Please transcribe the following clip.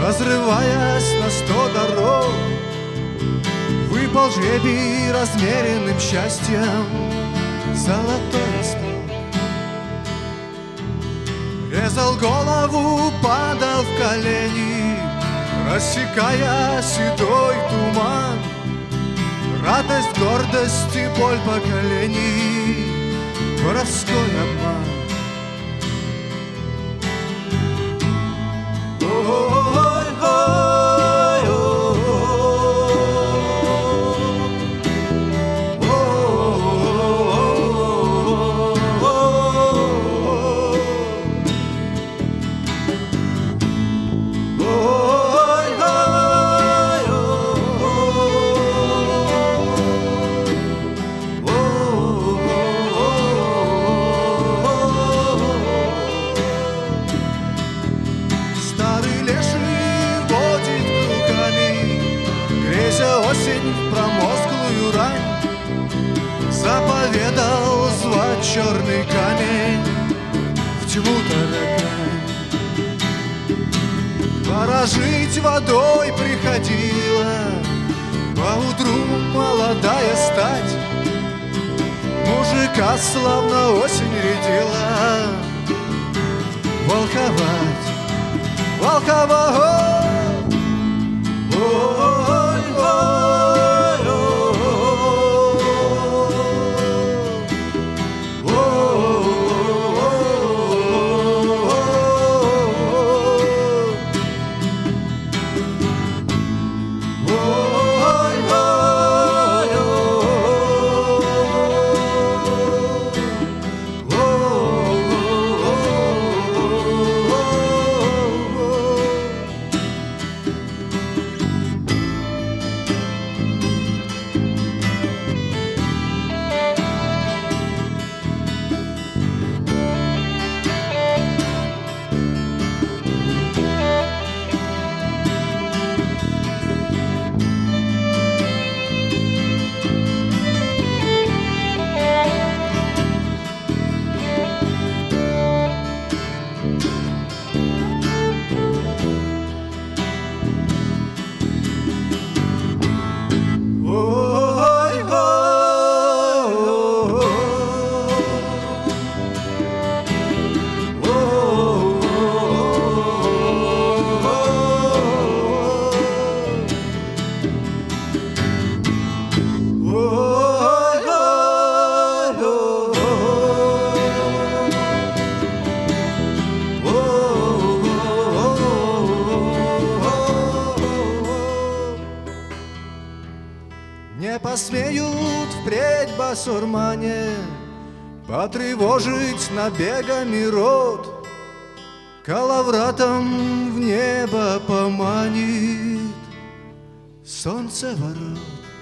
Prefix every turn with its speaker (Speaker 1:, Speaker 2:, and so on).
Speaker 1: Разрываясь на 100 дорог, выпал жребий размеренным счастьем золотой смог. Резал голову, падал в колени, рассекая седой туман. Радость, гордость и боль поколений, воровской обман. Осень в промозглую рань заповедал звать черный камень в тьму таракань. Пора жить, водой приходила поутру молодая стать. Мужика славно осень рядила волковать, волковать. Не посмеют впредь басурмане потревожить набегами рот, коловратом в небо поманит солнце ворот.